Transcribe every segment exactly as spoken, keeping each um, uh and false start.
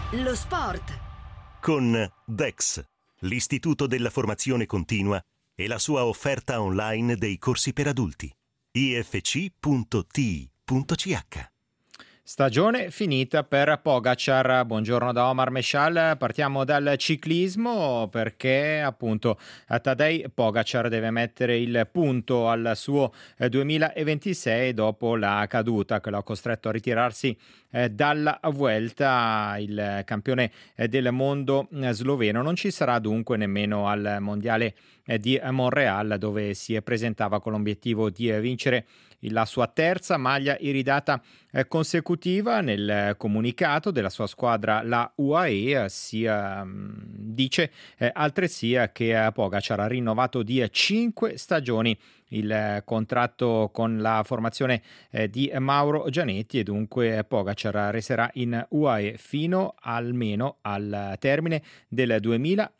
Lo sport con Dex, l'Istituto della Formazione Continua e la sua offerta online dei corsi per adulti. i f c punto t i punto c h. Stagione finita per Pogačar. Buongiorno da Omar Meshal. Partiamo dal ciclismo perché appunto Tadej Pogačar deve mettere il punto al suo duemilaventisei dopo la caduta che l'ha costretto a ritirarsi eh, dalla Vuelta. Il campione eh, del mondo eh, sloveno non ci sarà dunque nemmeno al mondiale eh, di Montreal, dove si presentava con l'obiettivo di eh, vincere la sua terza maglia iridata eh, consecutiva. Nel comunicato della sua squadra, la U A E, si eh, dice eh, altresì che eh, Pogačar ha rinnovato di cinque stagioni il eh, contratto con la formazione eh, di Mauro Gianetti, e dunque Pogačar resterà in U A E fino almeno al termine del duemilatrentadue.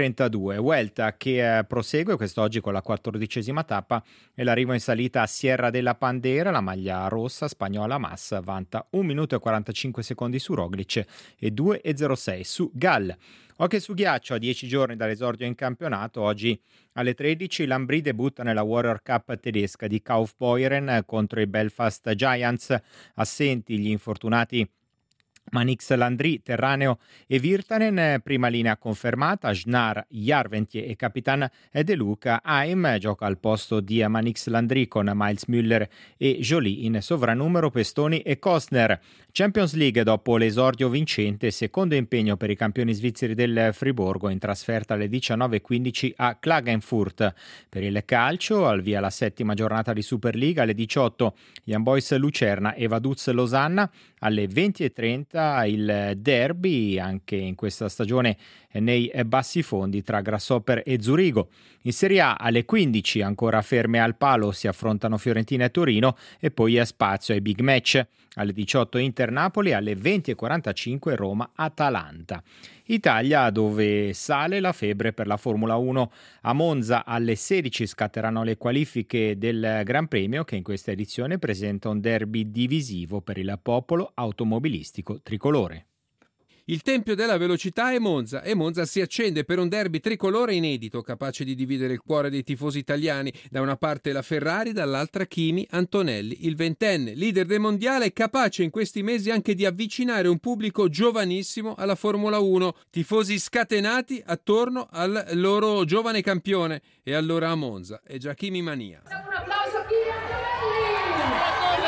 Vuelta che eh, prosegue quest'oggi con la quattordicesima tappa e l'arrivo in salita a Sierra de la Bandera. La maglia rossa spagnola Mas vanta un minuto e quarantacinque secondi su Roglic e due e zero sei su Gall. Hockey su ghiaccio, a dieci giorni dall'esordio in campionato. Oggi alle tredici l'Ambri debutta nella Warrior Cup tedesca di Kaufbeuren contro i Belfast Giants. Assenti gli infortunati Manix Landry, Terraneo e Virtanen. Prima linea confermata: Schnar, Järventie e Capitan De Luca. Haim gioca al posto di Manix Landry con Miles Müller e Joly in sovrannumero, Pestoni e Kostner. Champions League dopo l'esordio vincente, secondo impegno per i campioni svizzeri del Friburgo in trasferta alle diciannove e quindici a Klagenfurt. Per il calcio, al via la settima giornata di Superliga. Alle diciotto Young Boys Lucerna e Vaduz Losanna. Alle venti e trenta il derby, anche in questa stagione nei bassi fondi, tra Grasshopper e Zurigo. In Serie A alle quindici, ancora ferme al palo, si affrontano Fiorentina e Torino, e poi a spazio ai big match. Alle diciotto Inter Napoli, alle venti e quarantacinque Roma Atalanta. Italia, dove sale la febbre per la Formula uno. A Monza alle sedici scatteranno le qualifiche del Gran Premio, che in questa edizione presenta un derby divisivo per il popolo automobilistico tricolore. Il tempio della velocità è Monza, e Monza si accende per un derby tricolore inedito, capace di dividere il cuore dei tifosi italiani. Da una parte la Ferrari, dall'altra Kimi Antonelli, il ventenne, leader del mondiale, capace in questi mesi anche di avvicinare un pubblico giovanissimo alla Formula uno. Tifosi scatenati attorno al loro giovane campione. E allora a Monza è già Kimi mania. Un applauso a Kimi Antonelli!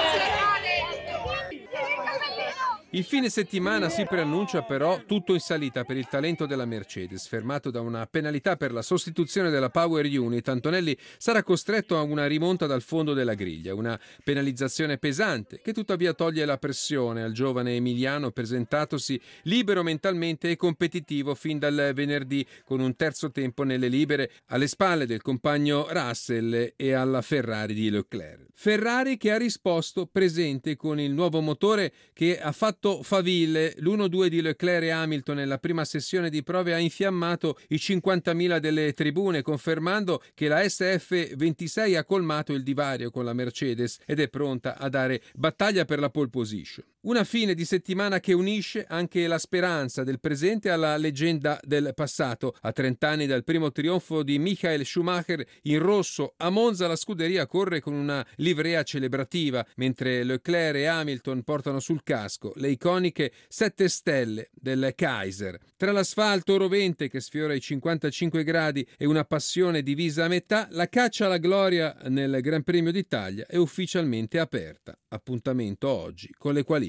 Il fine settimana si preannuncia però tutto in salita per il talento della Mercedes. Fermato da una penalità per la sostituzione della Power Unit, Antonelli sarà costretto a una rimonta dal fondo della griglia, una penalizzazione pesante che tuttavia toglie la pressione al giovane emiliano, presentatosi libero mentalmente e competitivo fin dal venerdì, con un terzo tempo nelle libere alle spalle del compagno Russell e alla Ferrari di Leclerc. Ferrari che ha risposto presente con il nuovo motore che ha fatto faville. l'uno due di Leclerc e Hamilton nella prima sessione di prove ha infiammato i cinquantamila delle tribune, confermando che la S F ventisei ha colmato il divario con la Mercedes ed è pronta a dare battaglia per la pole position. Una fine di settimana che unisce anche la speranza del presente alla leggenda del passato. A trent'anni dal primo trionfo di Michael Schumacher in rosso a Monza, la scuderia corre con una livrea celebrativa, mentre Leclerc e Hamilton portano sul casco le iconiche sette stelle del Kaiser. Tra l'asfalto rovente che sfiora i cinquantacinque gradi e una passione divisa a metà, la caccia alla gloria nel Gran Premio d'Italia è ufficialmente aperta. Appuntamento oggi con le qualifiche.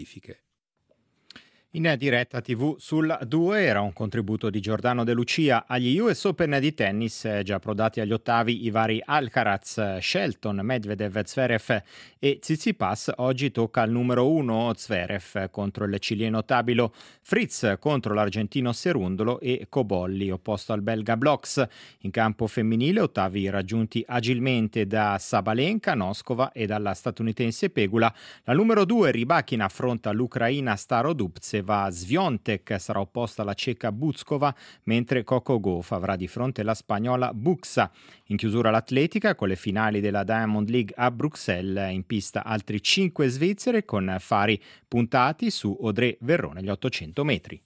In diretta tivù sul due era un contributo di Giordano De Lucia. Agli U S Open di tennis, già approdati agli ottavi i vari Alcaraz, Shelton, Medvedev, Zverev e Tsitsipas. Oggi tocca al numero uno Zverev contro il cileno Tabilo, Fritz contro l'argentino Serundolo e Cobolli opposto al belga Bloks. In campo femminile, ottavi raggiunti agilmente da Sabalenka, Noskova e dalla statunitense Pegula. La numero due Rybakina affronta l'ucraina Starodubtsev. Sviontek sarà opposta alla ceca Buzkova, mentre Coco Gauff avrà di fronte la spagnola Buxa. In chiusura l'atletica con le finali della Diamond League a Bruxelles, in pista altri cinque svizzere con fari puntati su Audrey Verrone gli ottocento metri.